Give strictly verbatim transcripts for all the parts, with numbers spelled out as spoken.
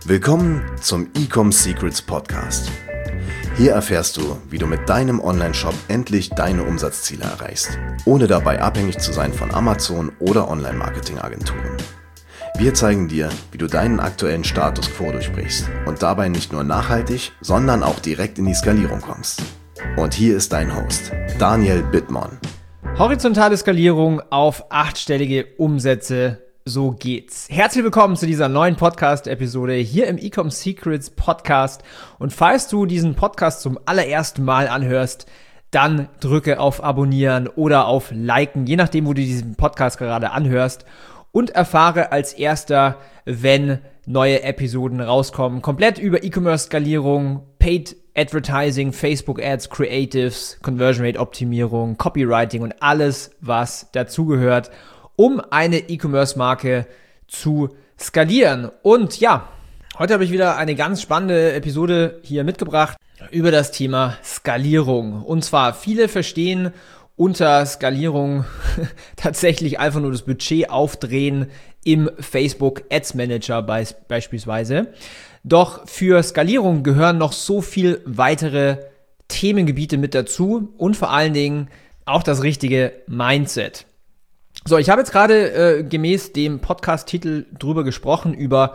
Willkommen zum Ecom Secrets Podcast. Hier erfährst du, wie du mit deinem Online-Shop endlich deine Umsatzziele erreichst, ohne dabei abhängig zu sein von Amazon oder Online-Marketing-Agenturen. Wir zeigen dir, wie du deinen aktuellen Status quo durchbrichst und dabei nicht nur nachhaltig, sondern auch direkt in die Skalierung kommst. Und hier ist dein Host, Daniel Bittmann. Horizontale Skalierung auf achtstellige Umsätze, so geht's. Herzlich willkommen zu dieser neuen Podcast-Episode hier im Ecom Secrets Podcast. Und falls du diesen Podcast zum allerersten Mal anhörst, dann drücke auf Abonnieren oder auf Liken, je nachdem, wo du diesen Podcast gerade anhörst. Und erfahre als erster, wenn neue Episoden rauskommen. Komplett über E-Commerce-Skalierung, Paid Advertising, Facebook Ads, Creatives, Conversion Rate Optimierung, Copywriting und alles, was dazugehört, um eine E-Commerce-Marke zu skalieren. Und ja, heute habe ich wieder eine ganz spannende Episode hier mitgebracht über das Thema Skalierung. Und zwar, viele verstehen unter Skalierung tatsächlich einfach nur das Budget aufdrehen im Facebook Ads Manager be- beispielsweise. Doch für Skalierung gehören noch so viel weitere Themengebiete mit dazu und vor allen Dingen auch das richtige Mindset. So, ich habe jetzt gerade äh, gemäß dem Podcast-Titel drüber gesprochen, über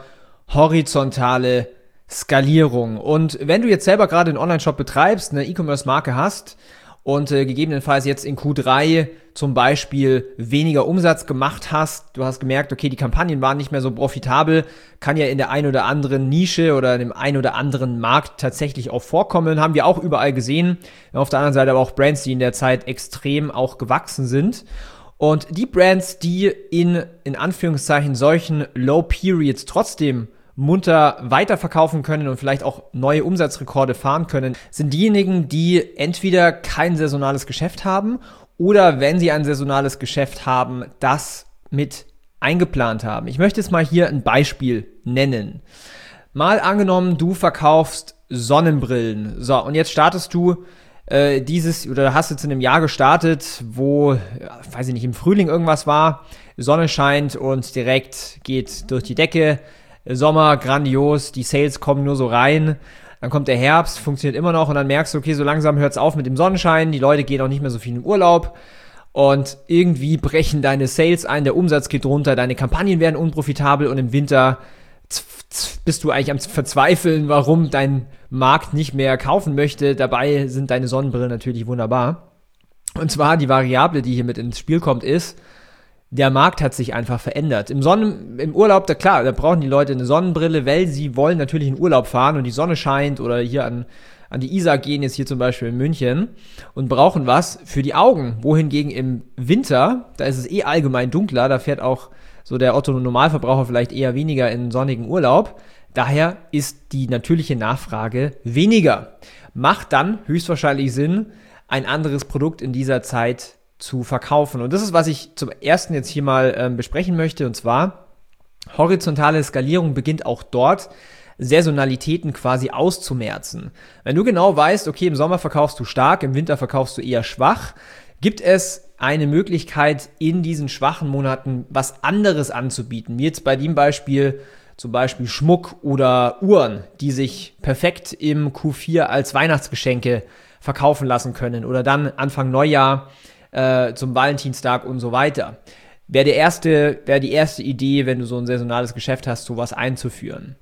horizontale Skalierung. Und wenn du jetzt selber gerade einen Online-Shop betreibst, eine E-Commerce-Marke hast und äh, gegebenenfalls jetzt in Q drei zum Beispiel weniger Umsatz gemacht hast, du hast gemerkt, okay, die Kampagnen waren nicht mehr so profitabel, kann ja in der einen oder anderen Nische oder in dem einen oder anderen Markt tatsächlich auch vorkommen, haben wir auch überall gesehen. Auf der anderen Seite aber auch Brands, die in der Zeit extrem auch gewachsen sind. Und die Brands, die in, in Anführungszeichen, solchen Low Periods trotzdem munter weiterverkaufen können und vielleicht auch neue Umsatzrekorde fahren können, sind diejenigen, die entweder kein saisonales Geschäft haben oder wenn sie ein saisonales Geschäft haben, das mit eingeplant haben. Ich möchte jetzt mal hier ein Beispiel nennen. Mal angenommen, du verkaufst Sonnenbrillen. So, und jetzt startest du äh, dieses, oder hast jetzt in einem Jahr gestartet, wo, ja, weiß ich nicht, im Frühling irgendwas war, Sonne scheint und direkt geht durch die Decke, Sommer, grandios, die Sales kommen nur so rein, dann kommt der Herbst, funktioniert immer noch und dann merkst du, okay, so langsam hört es auf mit dem Sonnenschein, die Leute gehen auch nicht mehr so viel in Urlaub und irgendwie brechen deine Sales ein, der Umsatz geht runter, deine Kampagnen werden unprofitabel und im Winter bist du eigentlich am Verzweifeln, warum dein Markt nicht mehr kaufen möchte. Dabei sind deine Sonnenbrillen natürlich wunderbar. Und zwar die Variable, die hier mit ins Spiel kommt, ist, der Markt hat sich einfach verändert. Im Sonnen, im Urlaub, da klar, da brauchen die Leute eine Sonnenbrille, weil sie wollen natürlich in Urlaub fahren und die Sonne scheint oder hier an, an die Isar gehen, jetzt hier zum Beispiel in München und brauchen was für die Augen. Wohingegen im Winter, da ist es eh allgemein dunkler, da fährt auch so der Otto-Normalverbraucher vielleicht eher weniger in sonnigen Urlaub. Daher ist die natürliche Nachfrage weniger. Macht dann höchstwahrscheinlich Sinn, ein anderes Produkt in dieser Zeit zu verkaufen. Und das ist, was ich zum ersten jetzt hier mal ähm, besprechen möchte. Und zwar, horizontale Skalierung beginnt auch dort, Saisonalitäten quasi auszumerzen. Wenn du genau weißt, okay, im Sommer verkaufst du stark, im Winter verkaufst du eher schwach, gibt es eine Möglichkeit, in diesen schwachen Monaten was anderes anzubieten. Wie jetzt bei dem Beispiel zum Beispiel Schmuck oder Uhren, die sich perfekt im Q vier als Weihnachtsgeschenke verkaufen lassen können oder dann Anfang Neujahr äh, zum Valentinstag und so weiter. Wäre der erste, wäre die erste Idee, wenn du so ein saisonales Geschäft hast, sowas einzuführen.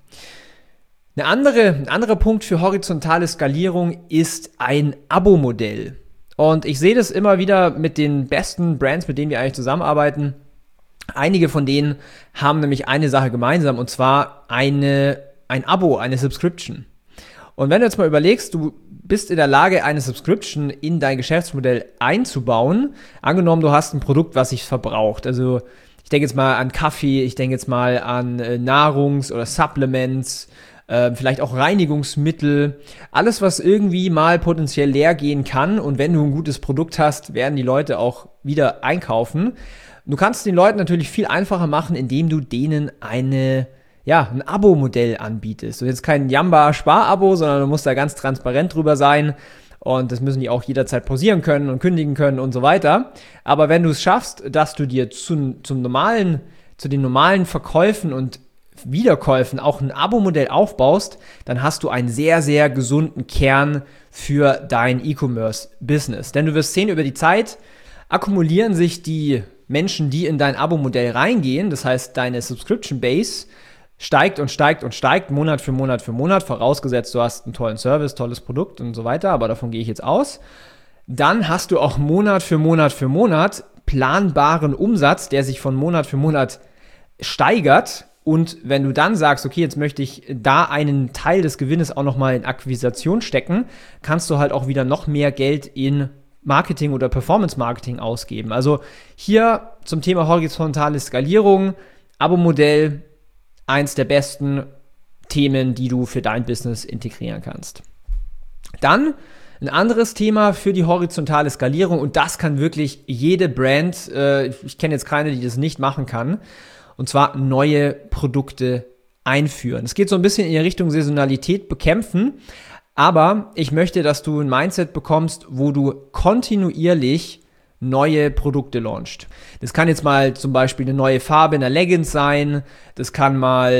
Eine andere, ein anderer Punkt für horizontale Skalierung ist ein Abo-Modell. Und ich sehe das immer wieder mit den besten Brands, mit denen wir eigentlich zusammenarbeiten. Einige von denen haben nämlich eine Sache gemeinsam, und zwar eine, ein Abo, eine Subscription. Und wenn du jetzt mal überlegst, du bist in der Lage, eine Subscription in dein Geschäftsmodell einzubauen, angenommen, du hast ein Produkt, was sich verbraucht. Also ich denke jetzt mal an Kaffee, ich denke jetzt mal an äh, Nahrungs- oder Supplements, äh, vielleicht auch Reinigungsmittel, alles, was irgendwie mal potenziell leer gehen kann. Und wenn du ein gutes Produkt hast, werden die Leute auch wieder einkaufen. Du kannst den Leuten natürlich viel einfacher machen, indem du denen eine, ja, ein Abo-Modell anbietest. Und jetzt kein Jamba-Spar-Abo, sondern du musst da ganz transparent drüber sein. Und das müssen die auch jederzeit pausieren können und kündigen können und so weiter. Aber wenn du es schaffst, dass du dir zu, zum normalen, zu den normalen Verkäufen und Wiederkäufen auch ein Abo-Modell aufbaust, dann hast du einen sehr, sehr gesunden Kern für dein E-Commerce-Business. Denn du wirst sehen, über die Zeit akkumulieren sich die Menschen, die in dein Abo-Modell reingehen, das heißt, deine Subscription-Base steigt und steigt und steigt, Monat für Monat für Monat, vorausgesetzt, du hast einen tollen Service, tolles Produkt und so weiter, aber davon gehe ich jetzt aus. Dann hast du auch Monat für Monat für Monat planbaren Umsatz, der sich von Monat für Monat steigert. Und wenn du dann sagst, okay, jetzt möchte ich da einen Teil des Gewinnes auch nochmal in Akquisition stecken, kannst du halt auch wieder noch mehr Geld in Marketing oder Performance-Marketing ausgeben. Also hier zum Thema horizontale Skalierung, Abo-Modell, eins der besten Themen, die du für dein Business integrieren kannst. Dann ein anderes Thema für die horizontale Skalierung, und das kann wirklich jede Brand, äh, ich kenne jetzt keine, die das nicht machen kann, und zwar neue Produkte einführen. Es geht so ein bisschen in die Richtung Saisonalität bekämpfen, aber ich möchte, dass du ein Mindset bekommst, wo du kontinuierlich neue Produkte launcht. Das kann jetzt mal zum Beispiel eine neue Farbe in der Leggings sein, das kann mal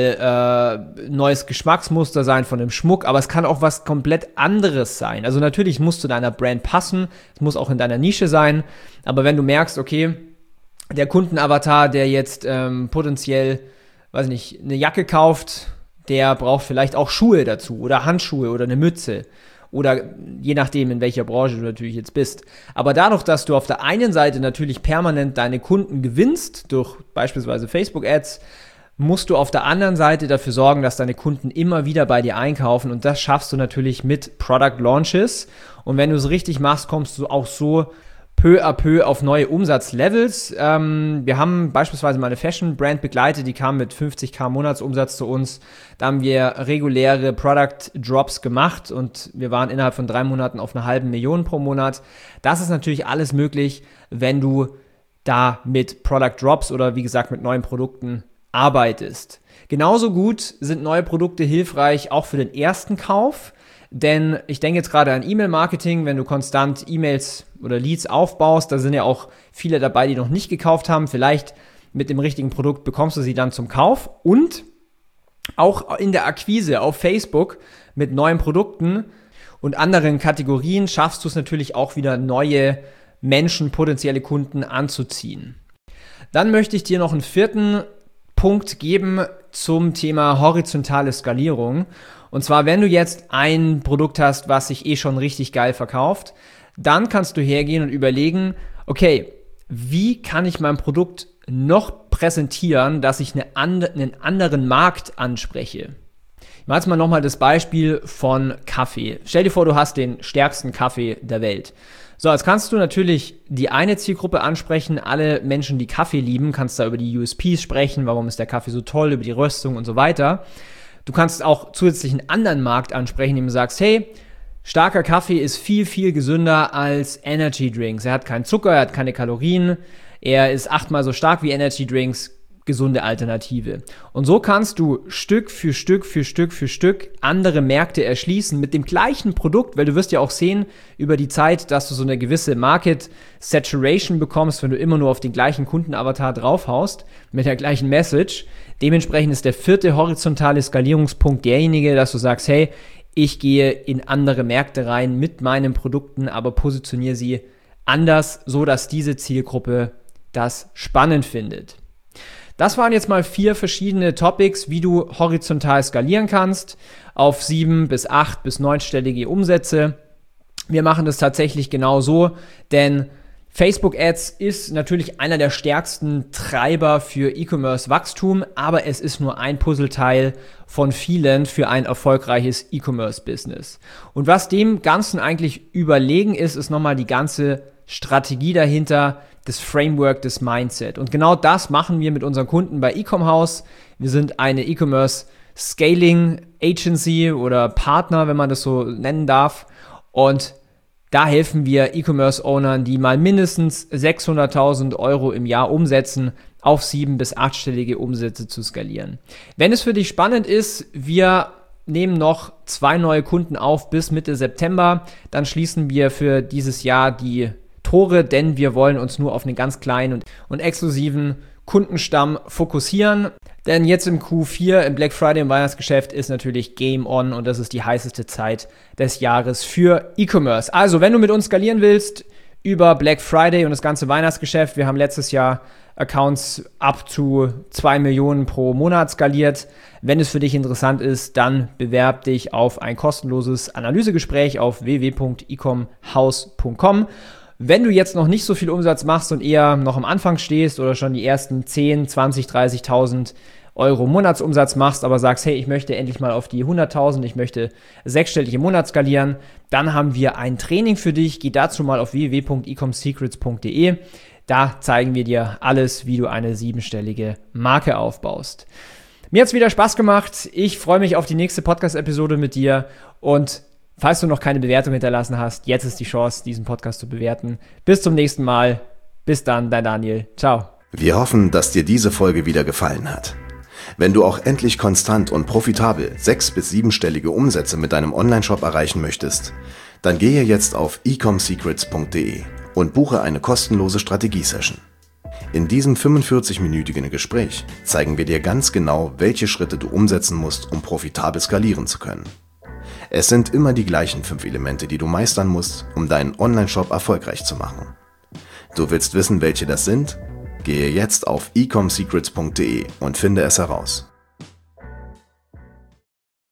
äh, neues Geschmacksmuster sein von dem Schmuck, aber es kann auch was komplett anderes sein. Also natürlich muss zu deiner Brand passen, es muss auch in deiner Nische sein, aber wenn du merkst, okay, der Kundenavatar, der jetzt ähm, potenziell, weiß nicht, eine Jacke kauft, der braucht vielleicht auch Schuhe dazu oder Handschuhe oder eine Mütze. Oder je nachdem, in welcher Branche du natürlich jetzt bist. Aber dadurch, dass du auf der einen Seite natürlich permanent deine Kunden gewinnst, durch beispielsweise Facebook-Ads, musst du auf der anderen Seite dafür sorgen, dass deine Kunden immer wieder bei dir einkaufen. Und das schaffst du natürlich mit Product Launches. Und wenn du es richtig machst, kommst du auch so peu à peu auf neue Umsatzlevels. Ähm, wir haben beispielsweise mal eine Fashion-Brand begleitet, die kam mit fünfzigtausend Monatsumsatz zu uns. Da haben wir reguläre Product-Drops gemacht und wir waren innerhalb von drei Monaten auf einer halben Million pro Monat. Das ist natürlich alles möglich, wenn du da mit Product-Drops oder wie gesagt mit neuen Produkten arbeitest. Genauso gut sind neue Produkte hilfreich auch für den ersten Kauf. Denn ich denke jetzt gerade an E-Mail-Marketing, wenn du konstant E-Mails oder Leads aufbaust, da sind ja auch viele dabei, die noch nicht gekauft haben. Vielleicht mit dem richtigen Produkt bekommst du sie dann zum Kauf. Und auch in der Akquise auf Facebook mit neuen Produkten und anderen Kategorien schaffst du es natürlich auch wieder, neue Menschen, potenzielle Kunden anzuziehen. Dann möchte ich dir noch einen vierten Punkt geben zum Thema horizontale Skalierung. Und zwar, wenn du jetzt ein Produkt hast, was sich eh schon richtig geil verkauft, dann kannst du hergehen und überlegen, okay, wie kann ich mein Produkt noch präsentieren, dass ich eine and- einen anderen Markt anspreche? Ich mache jetzt mal nochmal das Beispiel von Kaffee. Stell dir vor, du hast den stärksten Kaffee der Welt. So, jetzt kannst du natürlich die eine Zielgruppe ansprechen, alle Menschen, die Kaffee lieben, kannst da über die U S Ps sprechen, warum ist der Kaffee so toll, über die Röstung und so weiter. Du kannst auch zusätzlich einen anderen Markt ansprechen, indem du sagst, hey, starker Kaffee ist viel, viel gesünder als Energy Drinks. Er hat keinen Zucker, er hat keine Kalorien, er ist achtmal so stark wie Energy Drinks, gesunde Alternative. Und so kannst du Stück für Stück für Stück für Stück andere Märkte erschließen mit dem gleichen Produkt, weil du wirst ja auch sehen über die Zeit, dass du so eine gewisse Market Saturation bekommst, wenn du immer nur auf den gleichen Kundenavatar draufhaust, mit der gleichen Message. Dementsprechend ist der vierte horizontale Skalierungspunkt derjenige, dass du sagst, hey, ich gehe in andere Märkte rein mit meinen Produkten, aber positioniere sie anders, so dass diese Zielgruppe das spannend findet. Das waren jetzt mal vier verschiedene Topics, wie du horizontal skalieren kannst auf sieben bis acht bis neunstellige Umsätze. Wir machen das tatsächlich genau so, denn Facebook Ads ist natürlich einer der stärksten Treiber für E-Commerce-Wachstum, aber es ist nur ein Puzzleteil von vielen für ein erfolgreiches E-Commerce-Business. Und was dem Ganzen eigentlich überlegen ist, ist nochmal die ganze Strategie dahinter, das Framework, das Mindset. Und genau das machen wir mit unseren Kunden bei Ecomhouse. Wir sind eine E-Commerce Scaling Agency oder Partner, wenn man das so nennen darf. Und da helfen wir E-Commerce-Ownern, die mal mindestens sechshunderttausend Euro im Jahr umsetzen, auf sieben- bis achtstellige Umsätze zu skalieren. Wenn es für dich spannend ist, wir nehmen noch zwei neue Kunden auf bis Mitte September. Dann schließen wir für dieses Jahr die Tore, denn wir wollen uns nur auf einen ganz kleinen und, und exklusiven Kundenstamm fokussieren. Denn jetzt im Q vier, im Black Friday, im Weihnachtsgeschäft ist natürlich Game On und das ist die heißeste Zeit des Jahres für E-Commerce. Also, wenn du mit uns skalieren willst über Black Friday und das ganze Weihnachtsgeschäft, wir haben letztes Jahr Accounts up to zwei Millionen pro Monat skaliert. Wenn es für dich interessant ist, dann bewerb dich auf ein kostenloses Analysegespräch auf w w w punkt ecomhaus punkt com. Wenn du jetzt noch nicht so viel Umsatz machst und eher noch am Anfang stehst oder schon die ersten zehn, zwanzig, dreißigtausend Euro Monatsumsatz machst, aber sagst, hey, ich möchte endlich mal auf die hunderttausend, ich möchte sechsstellig im Monat skalieren, dann haben wir ein Training für dich. Geh dazu mal auf w w w punkt ecomsecrets punkt d e. Da zeigen wir dir alles, wie du eine siebenstellige Marke aufbaust. Mir hat es wieder Spaß gemacht. Ich freue mich auf die nächste Podcast-Episode mit dir und falls du noch keine Bewertung hinterlassen hast, jetzt ist die Chance, diesen Podcast zu bewerten. Bis zum nächsten Mal. Bis dann, dein Daniel. Ciao. Wir hoffen, dass dir diese Folge wieder gefallen hat. Wenn du auch endlich konstant und profitabel sechs- bis siebenstellige Umsätze mit deinem Onlineshop erreichen möchtest, dann gehe jetzt auf ecomsecrets punkt d e und buche eine kostenlose Strategie-Session. In diesem fünfundvierzig-minütigen Gespräch zeigen wir dir ganz genau, welche Schritte du umsetzen musst, um profitabel skalieren zu können. Es sind immer die gleichen fünf Elemente, die du meistern musst, um deinen Onlineshop erfolgreich zu machen. Du willst wissen, welche das sind? Gehe jetzt auf ecomsecrets punkt d e und finde es heraus.